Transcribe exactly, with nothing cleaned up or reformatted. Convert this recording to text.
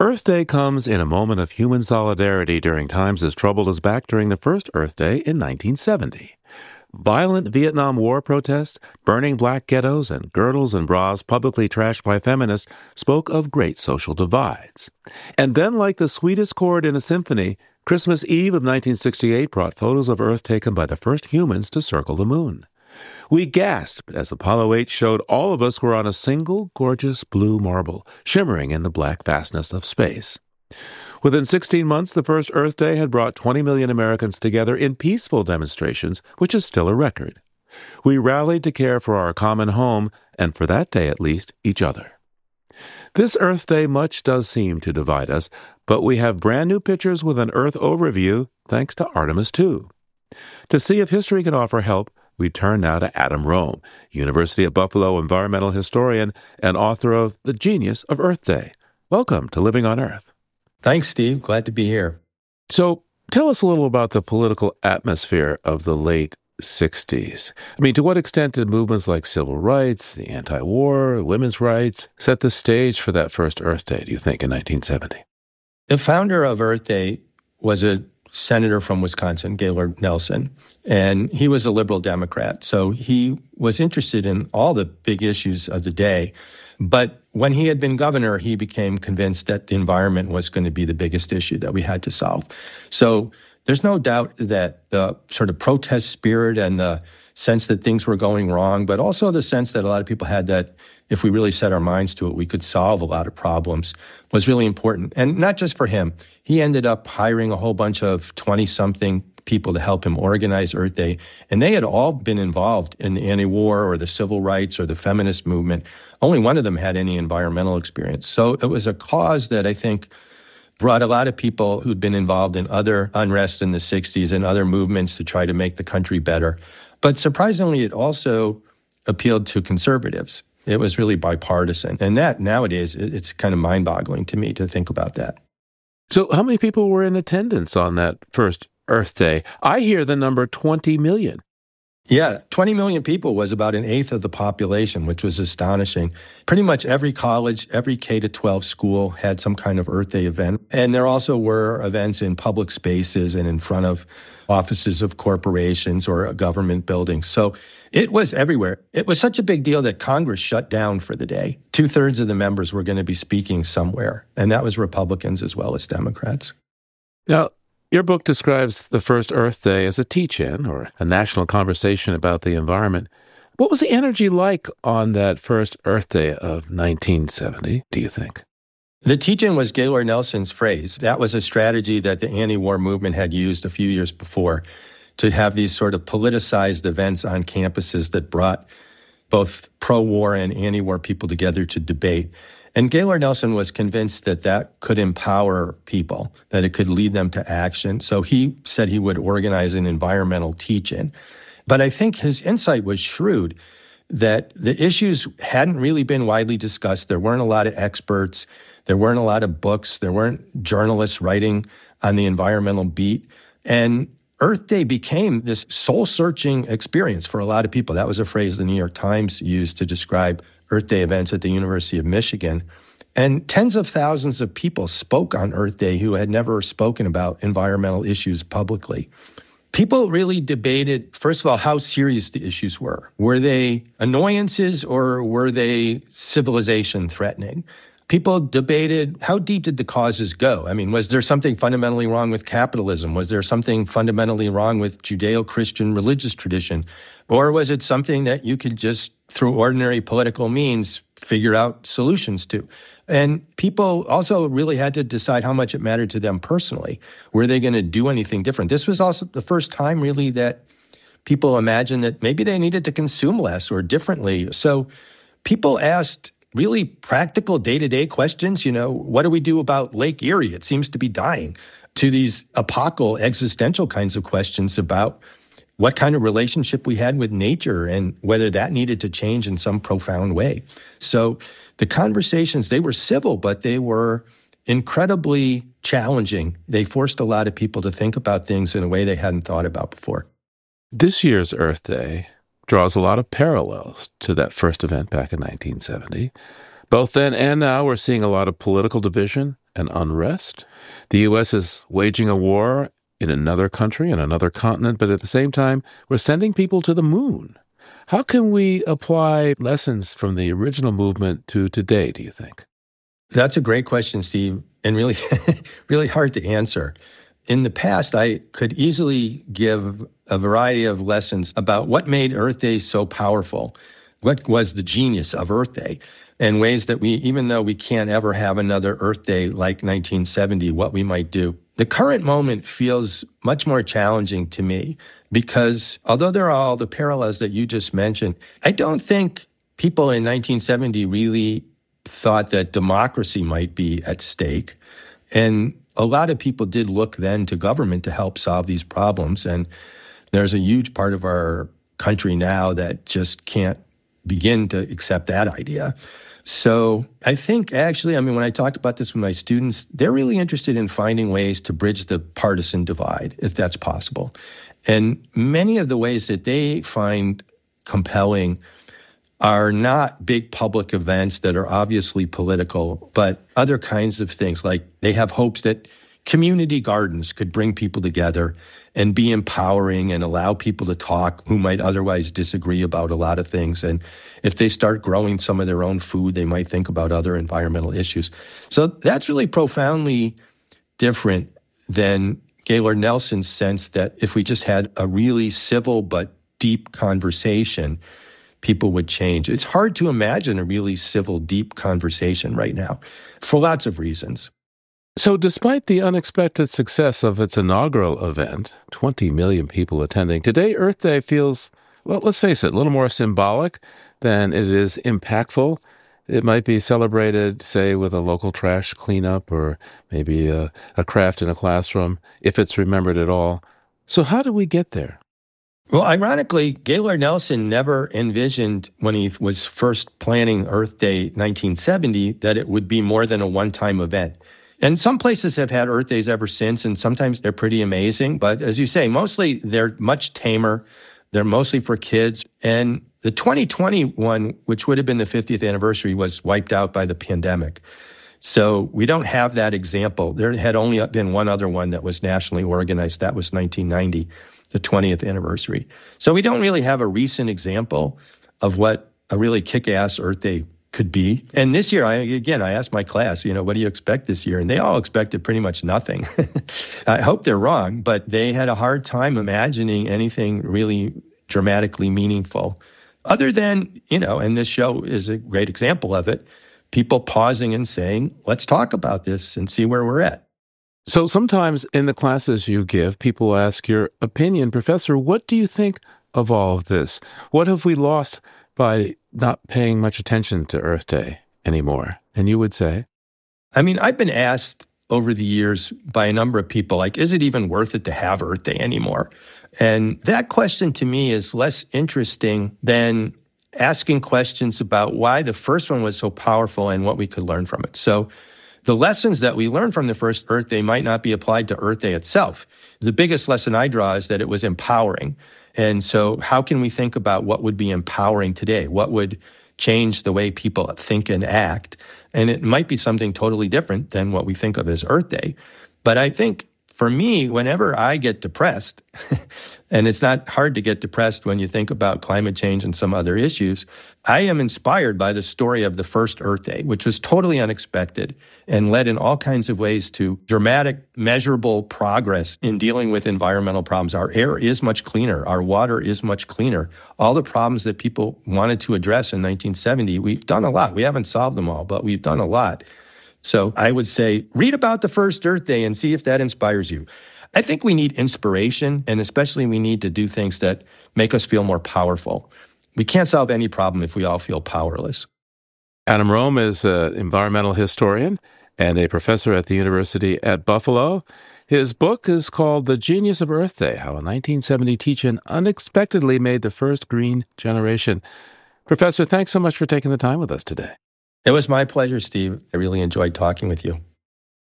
Earth Day comes in a moment of human solidarity during times as troubled as back during the first Earth Day in nineteen seventy. Violent Vietnam War protests, burning black ghettos, and girdles and bras publicly trashed by feminists spoke of great social divides. And then, like the sweetest chord in a symphony, Christmas Eve of nineteen sixty-eight brought photos of Earth taken by the first humans to circle the moon. We gasped as Apollo eight showed all of us were on a single gorgeous blue marble, shimmering in the black vastness of space. Within sixteen months, the first Earth Day had brought twenty million Americans together in peaceful demonstrations, which is still a record. We rallied to care for our common home, and for that day at least, each other. This Earth Day much does seem to divide us, but we have brand new pictures with an Earth overview thanks to Artemis two. To see if history can offer help, we turn now to Adam Rome, University of Buffalo environmental historian and author of The Genius of Earth Day. Welcome to Living on Earth. Thanks, Steve. Glad to be here. So tell us a little about the political atmosphere of the late sixties. I mean, to what extent did movements like civil rights, the anti-war, women's rights set the stage for that first Earth Day, do you think, in nineteen seventy? The founder of Earth Day was a senator from Wisconsin, Gaylord Nelson, and he was a liberal Democrat. So he was interested in all the big issues of the day. But when he had been governor, he became convinced that the environment was going to be the biggest issue that we had to solve. So there's no doubt that the sort of protest spirit and the sense that things were going wrong, but also the sense that a lot of people had that if we really set our minds to it, we could solve a lot of problems, was really important. And not just for him. He ended up hiring a whole bunch of twenty-something people to help him organize Earth Day, and they had all been involved in the anti-war or the civil rights or the feminist movement. Only one of them had any environmental experience. So it was a cause that I think brought a lot of people who'd been involved in other unrest in the sixties and other movements to try to make the country better. But surprisingly, it also appealed to conservatives. It was really bipartisan. And that nowadays, it's kind of mind-boggling to me to think about that. So how many people were in attendance on that first Earth Day? I hear the number twenty million. Yeah, twenty million people was about an eighth of the population, which was astonishing. Pretty much every college, every K to twelve school had some kind of Earth Day event. And there also were events in public spaces and in front of offices of corporations or government buildings. So it was everywhere. It was such a big deal that Congress shut down for the day. Two-thirds of the members were going to be speaking somewhere, and that was Republicans as well as Democrats. Now, your book describes the first Earth Day as a teach-in or a national conversation about the environment. What was the energy like on that first Earth Day of nineteen seventy, do you think? The teach-in was Gaylord Nelson's phrase. That was a strategy that the anti-war movement had used a few years before to have these sort of politicized events on campuses that brought both pro-war and anti-war people together to debate. And Gaylord Nelson was convinced that that could empower people, that it could lead them to action. So he said he would organize an environmental teach-in. But I think his insight was shrewd, that the issues hadn't really been widely discussed. There weren't a lot of experts. There weren't a lot of books. There weren't journalists writing on the environmental beat. And Earth Day became this soul-searching experience for a lot of people. That was a phrase the New York Times used to describe Earth Day events at the University of Michigan. And tens of thousands of people spoke on Earth Day who had never spoken about environmental issues publicly. People really debated, first of all, how serious the issues were. Were they annoyances or were they civilization threatening? People debated, how deep did the causes go? I mean, was there something fundamentally wrong with capitalism? Was there something fundamentally wrong with Judeo-Christian religious tradition? Or was it something that you could just, through ordinary political means, figure out solutions to? And people also really had to decide how much it mattered to them personally. Were they going to do anything different? This was also the first time, really, that people imagined that maybe they needed to consume less or differently. So people asked really practical day-to-day questions. You know, what do we do about Lake Erie? It seems to be dying. To these apocal, existential kinds of questions about what kind of relationship we had with nature and whether that needed to change in some profound way. So the conversations, they were civil, but they were incredibly challenging. They forced a lot of people to think about things in a way they hadn't thought about before. This year's Earth Day draws a lot of parallels to that first event back in nineteen seventy. Both then and now, we're seeing a lot of political division and unrest. The U S is waging a war in another country, in another continent, but at the same time, we're sending people to the moon. How can we apply lessons from the original movement to today, do you think? That's a great question, Steve, and really, really hard to answer. In the past, I could easily give a variety of lessons about what made Earth Day so powerful, what was the genius of Earth Day, and ways that we, even though we can't ever have another Earth Day like nineteen seventy, what we might do. The current moment feels much more challenging to me because although there are all the parallels that you just mentioned, I don't think people in nineteen seventy really thought that democracy might be at stake. And a lot of people did look then to government to help solve these problems. And there's a huge part of our country now that just can't begin to accept that idea. So I think actually, I mean, when I talked about this with my students, they're really interested in finding ways to bridge the partisan divide, if that's possible. And many of the ways that they find compelling are not big public events that are obviously political, but other kinds of things. Like they have hopes that community gardens could bring people together and be empowering and allow people to talk who might otherwise disagree about a lot of things. And if they start growing some of their own food, they might think about other environmental issues. So that's really profoundly different than Gaylord Nelson's sense that if we just had a really civil but deep conversation, people would change. It's hard to imagine a really civil, deep conversation right now for lots of reasons. So despite the unexpected success of its inaugural event, twenty million people attending, today Earth Day feels, well, let's face it, a little more symbolic than it is impactful. It might be celebrated, say, with a local trash cleanup or maybe a, a craft in a classroom, if it's remembered at all. So how do we get there? Well, ironically, Gaylord Nelson never envisioned when he was first planning Earth Day nineteen seventy that it would be more than a one-time event. And some places have had Earth Days ever since, and sometimes they're pretty amazing. But as you say, mostly they're much tamer. They're mostly for kids. And the twenty twenty one, which would have been the fiftieth anniversary, was wiped out by the pandemic. So we don't have that example. There had only been one other one that was nationally organized. That was nineteen ninety, the twentieth anniversary. So we don't really have a recent example of what a really kick-ass Earth Day could be. And this year, I, again, I asked my class, you know, what do you expect this year? And they all expected pretty much nothing. I hope they're wrong, but they had a hard time imagining anything really dramatically meaningful. Other than, you know, and this show is a great example of it, people pausing and saying, let's talk about this and see where we're at. So sometimes in the classes you give, people ask your opinion. Professor, what do you think of all of this? What have we lost by not paying much attention to Earth Day anymore? And you would say? I mean, I've been asked over the years by a number of people, like, is it even worth it to have Earth Day anymore? And that question to me is less interesting than asking questions about why the first one was so powerful and what we could learn from it. So the lessons that we learned from the first Earth Day might not be applied to Earth Day itself. The biggest lesson I draw is that it was empowering. And so how can we think about what would be empowering today? What would change the way people think and act? And it might be something totally different than what we think of as Earth Day. But I think for me, whenever I get depressed, and it's not hard to get depressed when you think about climate change and some other issues, I am inspired by the story of the first Earth Day, which was totally unexpected and led in all kinds of ways to dramatic, measurable progress in dealing with environmental problems. Our air is much cleaner. Our water is much cleaner. All the problems that people wanted to address in nineteen seventy, we've done a lot. We haven't solved them all, but we've done a lot. So I would say, read about the first Earth Day and see if that inspires you. I think we need inspiration, and especially we need to do things that make us feel more powerful. We can't solve any problem if we all feel powerless. Adam Roehm is an environmental historian and a professor at the University at Buffalo. His book is called The Genius of Earth Day, How a nineteen seventy Teach-In Unexpectedly Made the First Green Generation. Professor, thanks so much for taking the time with us today. It was my pleasure, Steve. I really enjoyed talking with you.